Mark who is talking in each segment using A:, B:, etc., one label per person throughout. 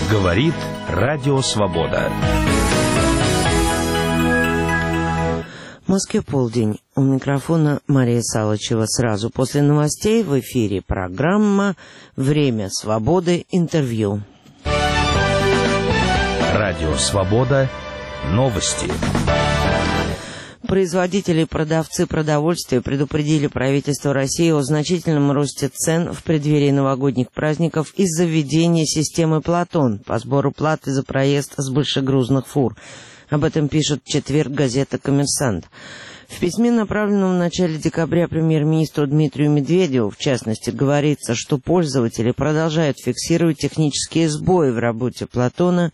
A: Говорит Радио Свобода.
B: В Москве полдень. У микрофона Мария Салычева. Сразу после новостей в эфире программа «Время свободы. Интервью».
A: Радио Свобода. Новости.
B: Производители и продавцы продовольствия предупредили правительство России о значительном росте цен в преддверии новогодних праздников из-за введения системы «Платон» по сбору платы за проезд с большегрузных фур. Об этом пишет в четверг газета «Коммерсант». В письме, направленном в начале декабря премьер-министру Дмитрию Медведеву, в частности, говорится, что пользователи продолжают фиксировать технические сбои в работе «Платона»,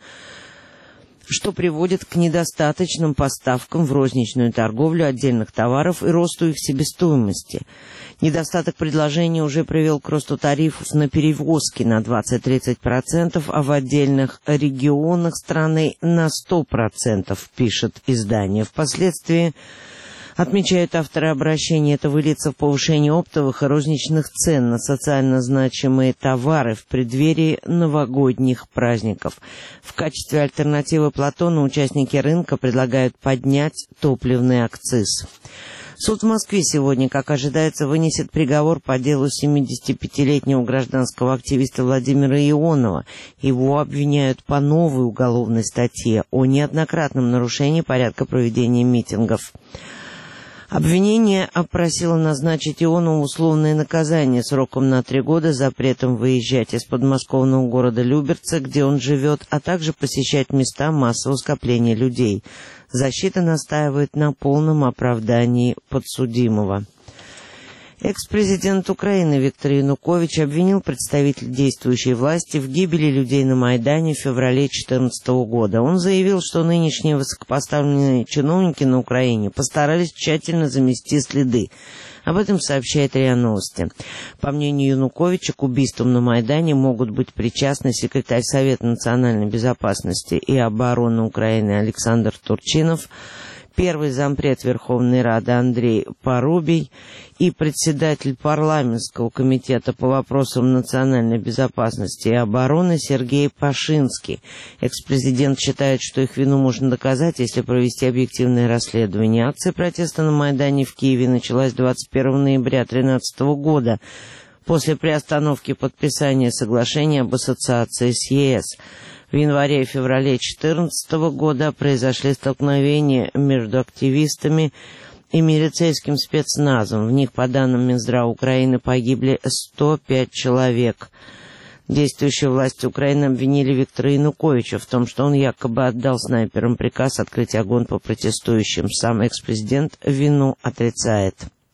B: что приводит к недостаточным поставкам в розничную торговлю отдельных товаров и росту их себестоимости. Недостаток предложения уже привел к росту тарифов на перевозки на 20-30%, а в отдельных регионах страны на 100%, пишет издание. Впоследствии, отмечают авторы обращения, это выльется в повышение оптовых и розничных цен на социально значимые товары в преддверии новогодних праздников. В качестве альтернативы «Платону» участники рынка предлагают поднять топливный акциз. Суд в Москве сегодня, как ожидается, вынесет приговор по делу 75-летнего гражданского активиста Владимира Ионова. Его обвиняют по новой уголовной статье о неоднократном нарушении порядка проведения митингов. Обвинение просило назначить Ионову условное наказание сроком на 3 года с запретом выезжать из подмосковного города Люберцы, где он живет, а также посещать места массового скопления людей. Защита настаивает на полном оправдании подсудимого. Экс-президент Украины Виктор Янукович обвинил представителей действующей власти в гибели людей на Майдане в феврале 2014 года. Он заявил, что нынешние высокопоставленные чиновники на Украине постарались тщательно замести следы. Об этом сообщает РИА Новости. По мнению Януковича, к убийствам на Майдане могут быть причастны секретарь Совета национальной безопасности и обороны Украины Александр Турчинов, первый зампред Верховной Рады Андрей Порубий и председатель парламентского комитета по вопросам национальной безопасности и обороны Сергей Пашинский. Экс-президент считает, что их вину можно доказать, если провести объективное расследование. Акция протеста на Майдане в Киеве началась 21 ноября 2013 года, после приостановки подписания соглашения об ассоциации с ЕС. В январе и феврале 2014 года произошли столкновения между активистами и милицейским спецназом. В них, по данным Минздрава Украины, погибли 105 человек. Действующие власти Украины обвинили Виктора Януковича в том, что он якобы отдал снайперам приказ открыть огонь по протестующим. Сам экс-президент вину отрицает.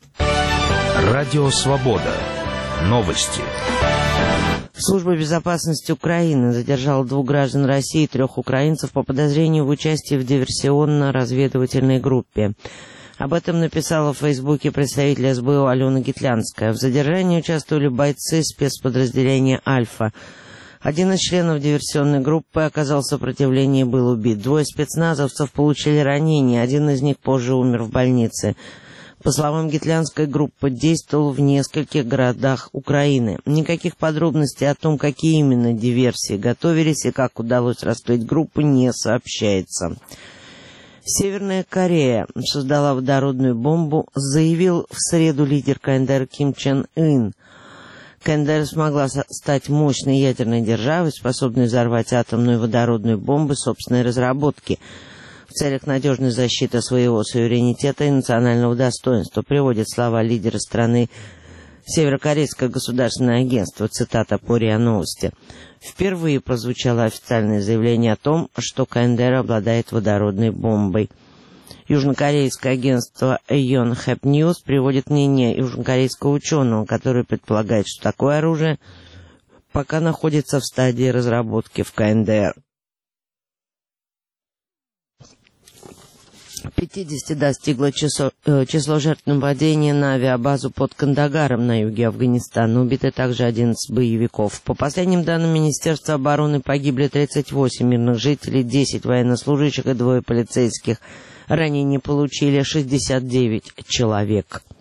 A: Радио Свобода. Новости.
B: Служба безопасности Украины задержала 2 граждан России и 3 украинцев по подозрению в участии в диверсионно-разведывательной группе. Об этом написала в Фейсбуке представитель СБУ Алена Гитлянская. В задержании участвовали бойцы спецподразделения «Альфа». Один из членов диверсионной группы оказал сопротивление и был убит. 2 спецназовцев получили ранения, один из них позже умер в больнице. По словам Гитлянской, группа действовала в нескольких городах Украины. Никаких подробностей о том, какие именно диверсии готовились и как удалось раскрыть группу, не сообщается. Северная Корея создала водородную бомбу, заявил в среду лидер КНДР Ким Чен Ын. КНДР смогла стать мощной ядерной державой, способной взорвать атомную и водородную бомбы собственной разработки, в целях надежной защиты своего суверенитета и национального достоинства, приводит слова лидера страны Северокорейское государственное агентство, цитата по РИА Новости. Впервые прозвучало официальное заявление о том, что КНДР обладает водородной бомбой. Южнокорейское агентство Yonhap News приводит мнение южнокорейского ученого, который предполагает, что такое оружие пока находится в стадии разработки в КНДР. 50 достигло число жертв нападения на авиабазу под Кандагаром на юге Афганистана. Убиты также 11 боевиков. По последним данным Министерства обороны погибли 38 мирных жителей, 10 военнослужащих и 2 полицейских. Ранения получили 69 человек.